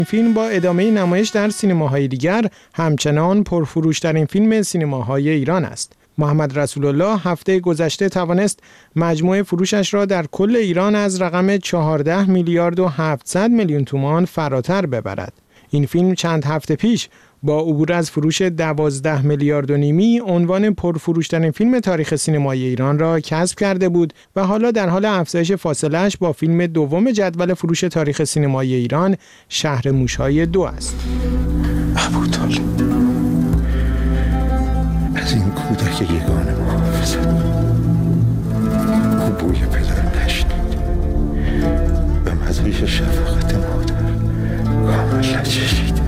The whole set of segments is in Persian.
این فیلم با ادامه نمایش در سینماهای دیگر همچنان پرفروش‌ترین فیلم سینماهای ایران است. محمد رسول الله هفته گذشته توانست مجموع فروشش را در کل ایران از رقم 14 میلیارد و 700 میلیون تومان فراتر ببرد. این فیلم چند هفته پیش با عبور از فروش 12 میلیارد و نیمی عنوان پرفروش‌ترین فیلم تاریخ سینمای ایران را کسب کرده بود و حالا در حال افزایش فاصله‌اش با فیلم دوم جدول فروش تاریخ سینمای ایران شهر موش‌های 2 است. ابوطالب از این کودک یگانه محافظت او بوی پدر نشنید و مزایش شفقت مادر کامل نچشید.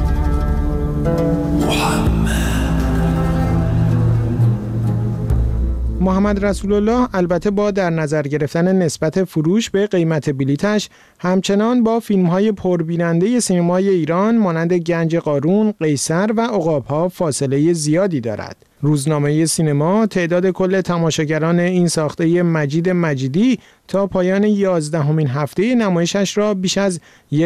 محمد رسول الله البته با در نظر گرفتن نسبت فروش به قیمت بلیتش همچنان با فیلم‌های پربیننده سینمای ایران مانند گنج قارون، قیصر و عقاب‌ها فاصله زیادی دارد. روزنامه سینما تعداد کل تماشاگران این ساخته مجید مجیدی تا پایان 11مین هفته نمایشش را بیش از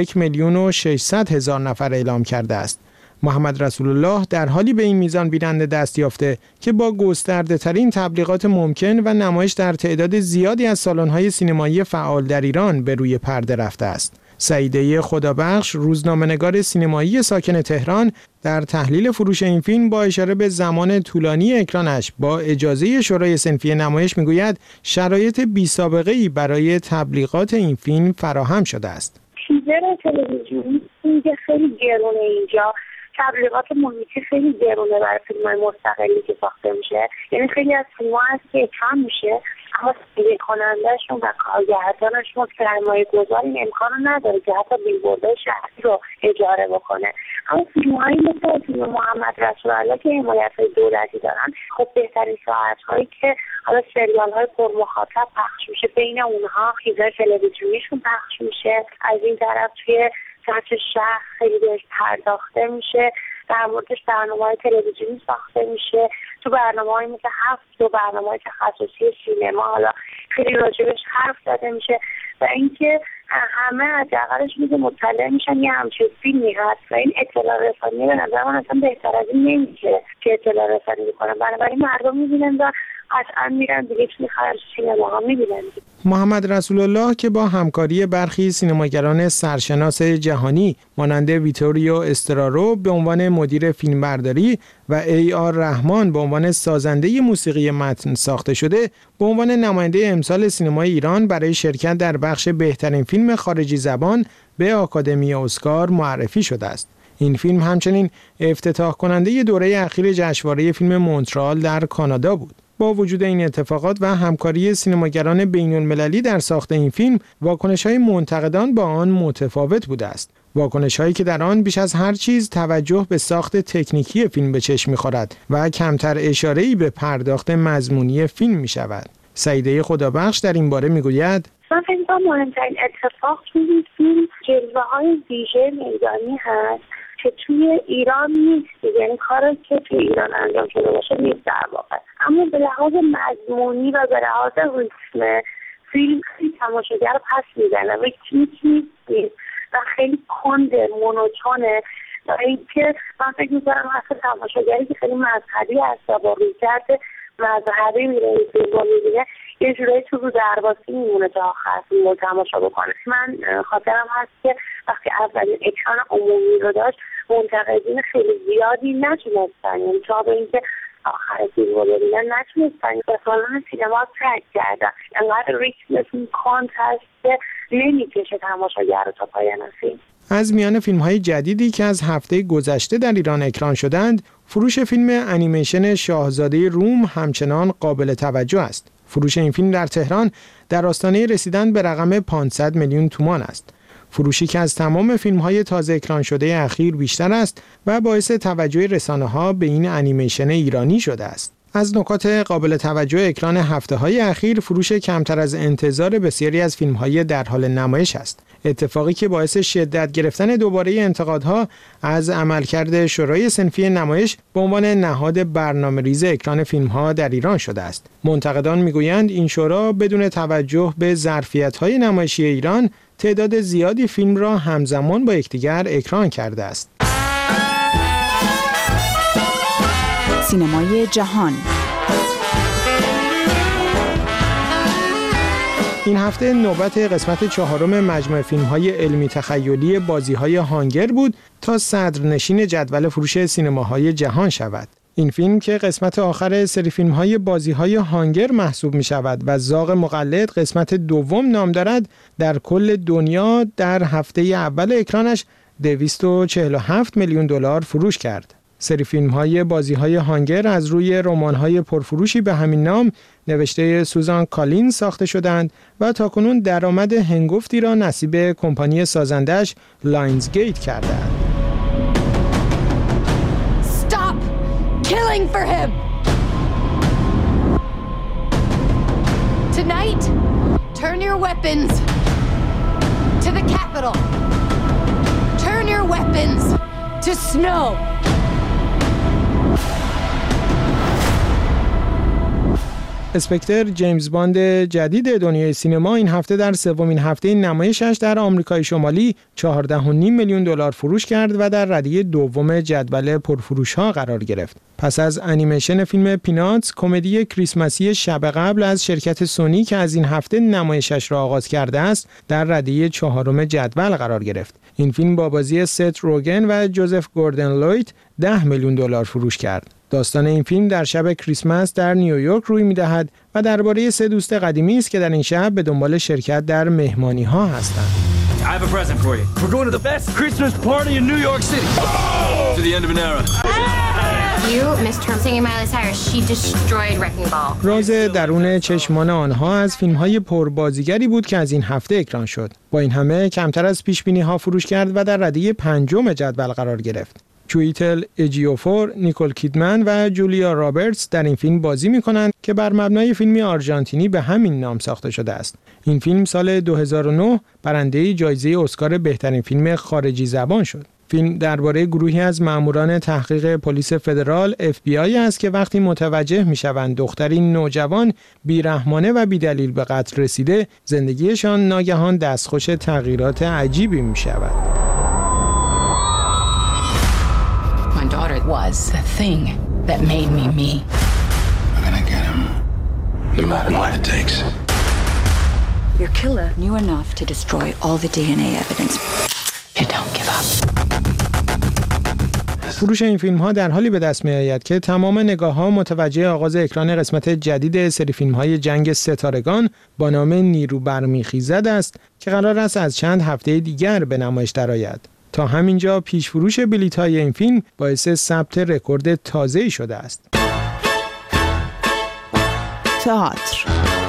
1,600,000 نفر اعلام کرده است. محمد رسول الله در حالی به این میزان بیننده دست یافته که با گسترده ترین تبلیغات ممکن و نمایش در تعداد زیادی از سالن‌های سینمایی فعال در ایران به روی پرده رفته است. سعیده خدابخش، روزنامه‌نگار سینمایی ساکن تهران، در تحلیل فروش این فیلم با اشاره به زمان طولانی اکرانش با اجازه شورای صنفی نمایش میگوید شرایط بی‌سابقه‌ای برای تبلیغات این فیلم فراهم شده است. تیزر تلویزیونی اینجا خیلی گرونه، اینجا تبلیغات محیطی خیلی گرونه برای فیلم‌های مستقلی که ساخته میشه. یعنی خیلی از فیلم‌ها هست که کم میشه اما تهیه کننده‌شون و کارگردانشون سرمایه گذار این امکان رو نداره که حتی بیلبوردهای شخصی رو اجاره بکنه. اما فیلم‌هایی مثل فیلم محمد رسول الله که حمایت‌های دولتی دارن، خب بهترین ساعت‌هایی که حالا سریال‌های پرمخاطب پخش میشه بین اونها چیزای تلویزیونیشون پخش میشه. از این طرف توی سطح شهر خیلی بهش پرداخته میشه، در موردش برنامه‌های تلویزیونی ساخته میشه، تو برنامه‌های مثل 7 و برنامه‌های تخصصی سینما حالا خیلی راجبش حرف زده میشه و اینکه همه حداقلش میگه مطلع میشن یه همچین فیلمی هست و این اطلاع رسانی به نظر من اصلا بهتر از این نمیشه که اطلاع رسانی بکنن. بنابراین مردم میبینن و قطعا میرن بلیط میخرن، سینما ها میبینن. محمد رسول الله که با همکاری برخی سینماگران سرشناس جهانی مانند ویتوریو استرارو به عنوان مدیر فیلمبرداری و ای آر رحمان به عنوان سازنده موسیقی متن ساخته شده، به عنوان نماینده امسال سینمای ایران برای شرکت در بخش بهترین فیلم خارجی زبان به آکادمی اسکار معرفی شده است. این فیلم همچنین افتتاح کننده دوره اخیر جشنواره فیلم مونترال در کانادا بود. با وجود این اتفاقات و همکاری سینماگران بین‌المللی در ساخت این فیلم، واکنش‌های منتقدان با آن متفاوت بوده است. واکنش‌هایی که در آن بیش از هر چیز توجه به ساخت تکنیکی فیلم به چشم می‌خورد و کمتر اشاره‌ای به پرداخت مضمونی فیلم می‌شود. سعیده خدابخش در این باره می‌گوید: من فکر می‌کنم مهمترین اتفاق توی فیلم جلوه‌های ویژه میدانی هست که توی ایران نیست، یعنی کاری که توی ایران انجام شده باشه نیست در واقع، اما به لحاظ مضمونی و به لحاظ ریتم فیلم خیلی تماشاگر رو پس میزنه و نیست و خیلی کنده، مونوتونه و اینکه من فکر میکنم حتی تماشاگری که خیلی مذهبی هست و با رویکرد مذهبی میره این فیلم رو میبینه یه جورایی تو رو درواسی میمونه تا آخر فیلم رو تماشا بکنه. من خاطرم هست که وقتی اولین اکران عمومی رو داشت منتقدین خیلی زیادی نتونستن، یعنی تا به اینکه آخر فیلم رو ببینن نتونستن به سالن سینما ترک کردن. انقدر ریتمشون کانت هست که نمیکشه تماشاگر رو تا پایان فیلم. از میان فیلم‌های جدیدی که از هفته گذشته در ایران اکران شدند، فروش فیلم انیمیشن شاهزاده روم همچنان قابل توجه است. فروش این فیلم در تهران در آستانه رسیدن به رقم 500 میلیون تومان است. فروشی که از تمام فیلم‌های تازه اکران شده اخیر بیشتر است و باعث توجه رسانه‌ها به این انیمیشن ایرانی شده است. از نکات قابل توجه اکران هفته‌های اخیر فروش کمتر از انتظار بسیاری از فیلم‌های در حال نمایش است. اتفاقی که باعث شدت گرفتن دوباره انتقادها از عملکرد شورای صنفی نمایش به عنوان نهاد برنامه‌ریزی اکران فیلم‌ها در ایران شده است. منتقدان می‌گویند این شورا بدون توجه به ظرفیت‌های نمایشی ایران تعداد زیادی فیلم را همزمان با یکدیگر اکران کرده است. سینمای جهان. این هفته نوبت قسمت 4 مجموعه فیلم‌های علمی تخیلی بازی‌های هانگر بود تا صدرنشین جدول فروش سینماهای جهان شود. این فیلم که قسمت آخر سری فیلم‌های بازی‌های هانگر محسوب می‌شود و زاغ مقلد قسمت دوم نام دارد، در کل دنیا در هفته اول اکرانش $247 میلیون فروش کرد. سری فیلم‌های بازی‌های هانگر از روی رمان‌های پرفروشی به همین نام نوشته سوزان کالین ساخته شدند و تاکنون درآمد هنگفتی را نصیب کمپانی سازندش لاینزگیت کردند. Stop killing for him. Tonight, turn your weapons to the Capitol. Turn your weapons to snow. اسپکتر جیمز باند جدید دنیای سینما این هفته در سومین هفته نمایشش در آمریکای شمالی $14.5 میلیون فروش کرد و در ردیف دوم جدول پرفروش‌ها قرار گرفت. پس از انیمیشن فیلم پیناتس، کمدی کریسمسی شب قبل از شرکت سونی که از این هفته نمایشش را آغاز کرده است، در ردیف 4 جدول قرار گرفت. این فیلم با بازی ست روگن و جوزف گوردن لویت $10 میلیون فروش کرد. داستان این فیلم در شب کریسمس در نیویورک روی می‌دهد و درباره 3 دوست قدیمی است که در این شب به دنبال شرکت در مهمانی‌ها هستند. I have a present for you. We're going to the best Christmas party in New York City. To the end of an era. You missed her singing Miley Cyrus. She destroyed Wrecking Ball. راز درون چشمان آنها از فیلم‌های پربازیگری بود که از این هفته اکران شد. با این همه کمتر از پیش‌بینی‌ها فروش کرد و در ردیف 5 جدول قرار گرفت. چویتل اجیوفور، نیکول کیدمن و جولیا رابرتس در این فیلم بازی می‌کنند که بر مبنای فیلمی آرژانتینی به همین نام ساخته شده است. این فیلم سال 2009 برنده جایزه اسکار بهترین فیلم خارجی زبان شد. فیلم درباره گروهی از ماموران تحقیق پلیس فدرال FBI است که وقتی متوجه می‌شوند دختری نوجوان بیرحمانه و بی‌دلیل به قتل رسیده، زندگیشان ناگهان دستخوش تغییرات عجیبی می‌شود. Was the thing that made me me. We're gonna get him, no matter what it takes. Your killer knew enough to destroy all the DNA evidence. You don't give up. فروش این فیلم‌ها در حالی به دست می‌آید که تمام نگاه‌ها متوجه آغاز اکران قسمت جدید سری فیلم‌های جنگ ستارگان با نام نیرو برمیخیزد است که قرار است از چند هفته دیگر به نمایش درآید. تا همینجا پیش فروش بلیط‌های این فیلم باعث ثبت رکورد تازه‌ای شده است. تئاتر.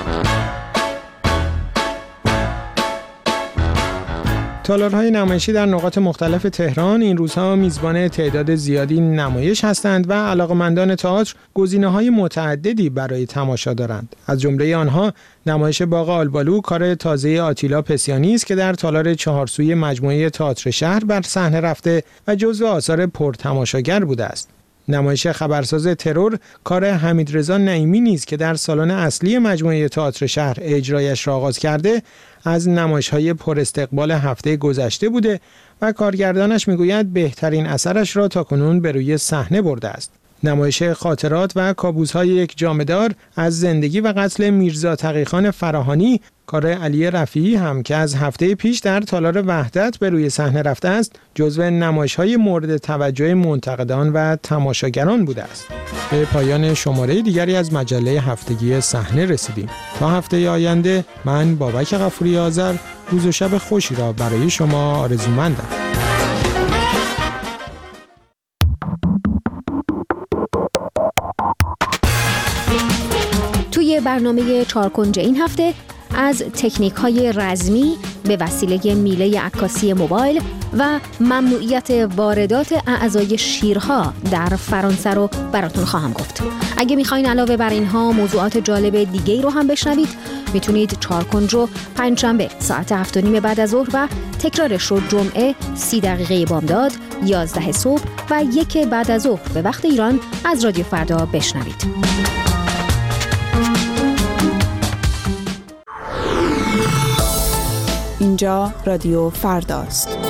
تالارهای نمایشی در نقاط مختلف تهران این روزها میزبان تعداد زیادی نمایش هستند و علاقه‌مندان تئاتر گزینه‌های متعددی برای تماشا دارند. از جمله آنها نمایش باغ آلبالو، کار تازه آتیلا پسیانی است که در تالار 4 سوی مجموعه تئاتر شهر بر صحنه رفته و جزو آثار پرتماشاگر بوده است. نمایش خبرساز ترور، کار حمیدرضا نعیمی نیز که در سالن اصلی مجموعه تئاتر شهر اجرایش را آغاز کرده، از نمایش‌های پر استقبال هفته گذشته بوده و کارگردانش میگوید بهترین اثرش را تاکنون به روی صحنه برده است. نمایش خاطرات و کابوس‌های یک جامه‌دار از زندگی و قتل میرزا تقی‌خان فراهانی، کار علی رفیعی هم که از هفته پیش در تالار وحدت به روی صحنه رفته است، جزو نمایش‌های مورد توجه منتقدان و تماشاگران بوده است. به پایان شماره دیگری از مجله هفتگی صحنه رسیدیم. تا هفته آینده من بابک غفوری آذر روز و شب خوشی را برای شما آرزومندم. توی برنامه چارکنج این هفته از تکنیک‌های رزمی به وسیله میله عکاسی موبایل و ممنوعیت واردات اعضای شیرها در فرانسه رو براتون خواهم گفت. اگه میخواین علاوه بر اینها موضوعات جالب دیگه‌ای رو هم بشنوید، میتونید چارکنج رو پنجشنبه ساعت 7:30 بعد از ظهر و تکرارش رو جمعه 30 دقیقه بامداد 11 صبح و 1 بعد از ظهر به وقت ایران از رادیو فردا بشنوید. اینجا رادیو فرداست.